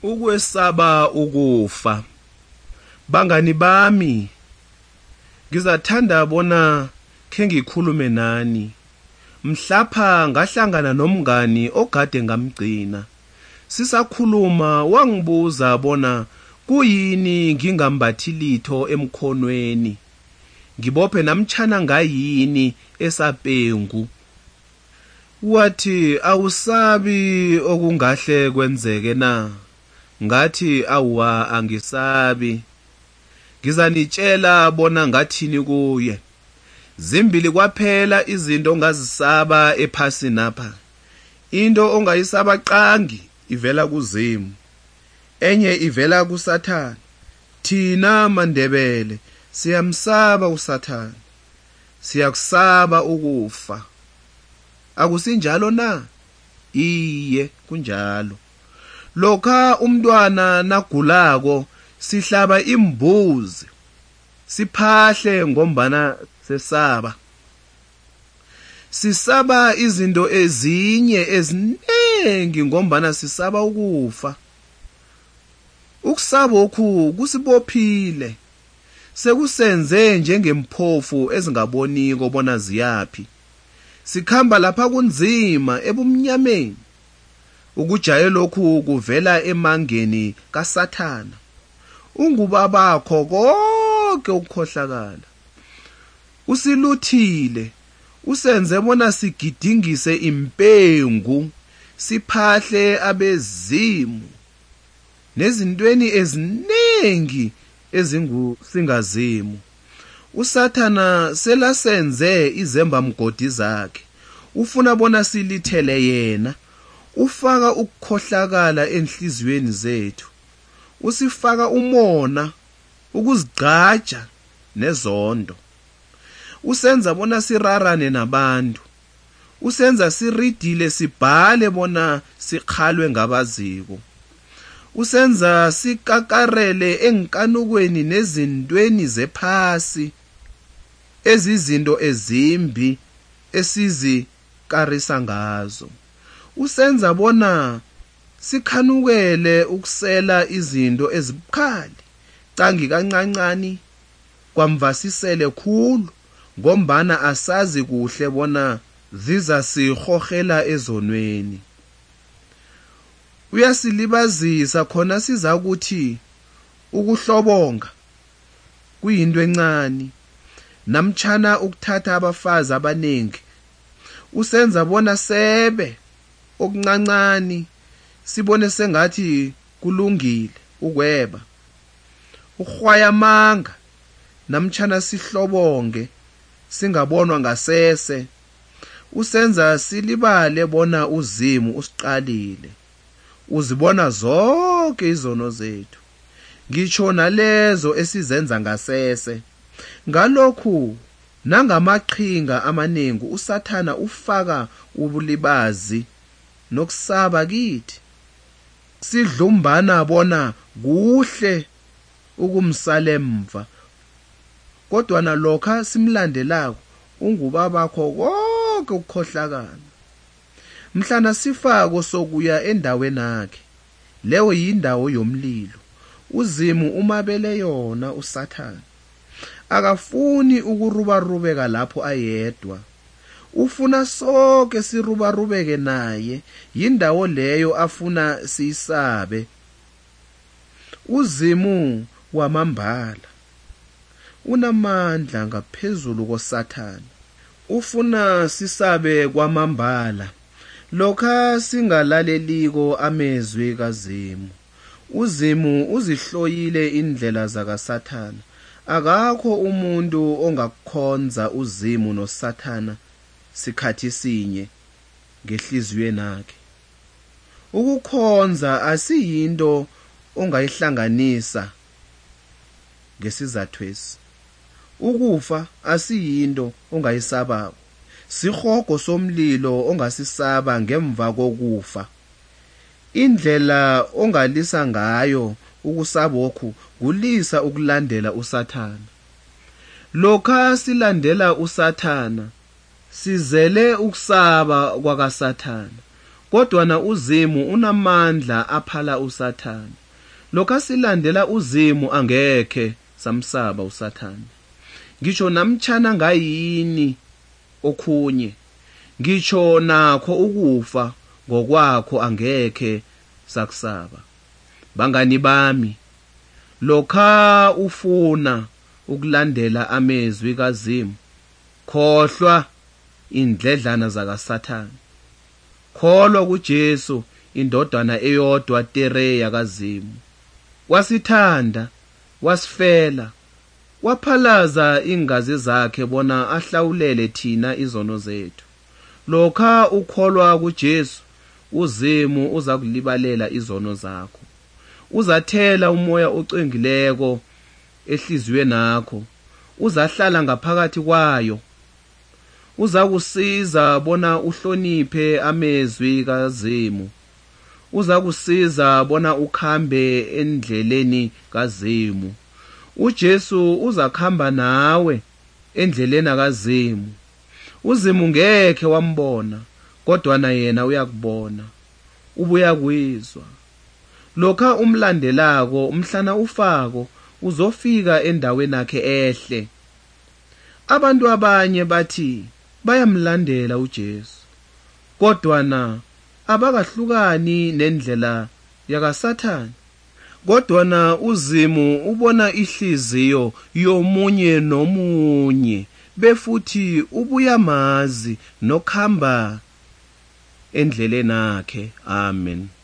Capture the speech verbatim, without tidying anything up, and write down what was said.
Ukwesaba ukufa. Bangani bami, ngizathanda bona ke ngikhulume nani. Mhlapha ngahlangana nomngani ogade ngamgcina. Sisakhuluma wangibuza bona kuyini ngingambathi litho emkhonweni. Ngibophe namtjana ngayini esapengu. Wathi awusabi okungahle kwenzeke na? Ngathi awwa angisabi. Ngizanitshela bona ngathini kuye. Zimbili kwaphela izinto ongazisaba ephasini apha. Into ongayisaba qangi ivela kuZimu. Enye ivela kuSathane. Thina maNdebele siyamsaba uSathane. Siyakusaba ukufa. Akusinjalo na? Iye kunjalo. Lokha umntwana nagulako sihlaba imbuzi. Siphahle ngombana sesaba. Sisaba izinto ezinye ezinengi ngombana sisaba ukufa. Ukusaba okhu kusibophile. Sekusenze njengemphofu ezingaboniko bona ziyapi. Sikhamba lapha kunzima ebumnyameni. Ukujayela lokhu kuvela emangeni kaSathana. Ungubabakho konke ukukhohlakala. Usiluthile. Usenze bona sigidingise impengu. Siphahle abezimu. Nezintweni ezinengi ezingusingazimu. uSathana selasenze izembamgodi zakhe. Ufuna bona silithele yena. Ufaka ukukhohlakala enhliziyweni zethu. Usifaka umona, ukuzigcaja nezondo. Usenza bona sirarane nabantu. Usenza siridile sibhale bona sikhalwe ngabaziko. Usenza sikakarele enkanukweni nezintweni zephasi. Ezizinto ezimbi esizikarisa ngazo. Usenza bona sikhanukele ukusela izinto ezibukhali. Cangi kancancani kwamvasisele khulu ngombana asazi kuhle bona ziza sihohela ezonweni. Uyasilibazisa khona siza ukuthi ukuhlobonga kuyinto encane. Namtjana ukuthatha abafazi abanengi. Usenza bona sebe okuncancani sibone sengathi kulungile ukweba. Ukhwaya amanga namtjana sihlobonge singabonwa ngasese. Usenza silibale bona uZimu usiqalile. Uzibona zonke izono zethu. Ngitsho nalezo esizenza ngasese. Ngalokhu nangamaqhinga amanengi uSathana ufaka ubulibazi nokusaba kithi. Sidlumbana bona kuhle ukumsalemva. Kodwa nalokha simlandelako ungubabakho konke ukukhohlakala. Mhlana sifako sokuya endaweni yakhe. Leyo yindawo yomlilo. uZimu umabele yona uSathane. Akafuni ukurubarubeka lapho ayedwa. Ufuna sonke sirubarubeke naye. Yindawo leyo afuna siyisabe. uZimu wamambala unamandla ngaphezulu koSathane. Ufuna sisabe kwamambala. Lokha singalaleliko amezwi kaZimu. uZimu uzihloyile indlela zakaSathana. Akakho umuntu ongakukhonza uZimu noSathana sikhathi sinye ngehliziyweni yakhe. Ukukhonza asiyinto ongayihlanganisa ngesizathwesi. Ukufa asiyinto ongayisabako. Sihogo somlilo ongasisaba ngemva kokufa. Indlela ongalisa ngayo ukusabokhu kulisa ukulandela uSathana. Lokha silandela uSathana sizele ukusaba kwakaSathana. kodwa na uzimu unamandla aphala uSathane. Lokho silandela uzimu angeke samsaba uSathane. Ngisho namtshana ngayini okhunye, ngisho nakho ukufa ngokwakho angeke sakusaba. Bangani bami, lokha ufuna ukulandela amezwi kaZimu, khohlwa indledlana zakaSathane. Kholwa kuJesu, indodana eyodwa tere yakaZimu. Wasithanda, wasifela, waphalaza ingazi zakhe bona ahlawulele thina izono zethu. Lokha ukholwa kuJesu, uZimu uza kulibalela izono zakho. Uzathela umoya ocengileko ehliziyweni yakho, uzahlala ngaphakathi kwayo. Uza kusiza bona uhloniphe amezwi kaZimu. Uza kusiza bona ukhambe endleleni kaZimu. uJesu uzakhamba nawe endleleni kaZimu. uZimu ngeke wambona, kodwa na yena uyakubona, ubuya kwizwa. Lokha umlandelako umhlana ufako, uzofika endaweni yakhe ehle. Abantu abanye bathi bayamlandela uJesu, kodwa na abakahlukani nendlela yakaSathane. Kodwa na uZimu ubona ihliziyo yomunye nomunye, befuthi ubuyamazi nokhamba endleleni yakhe. Amen.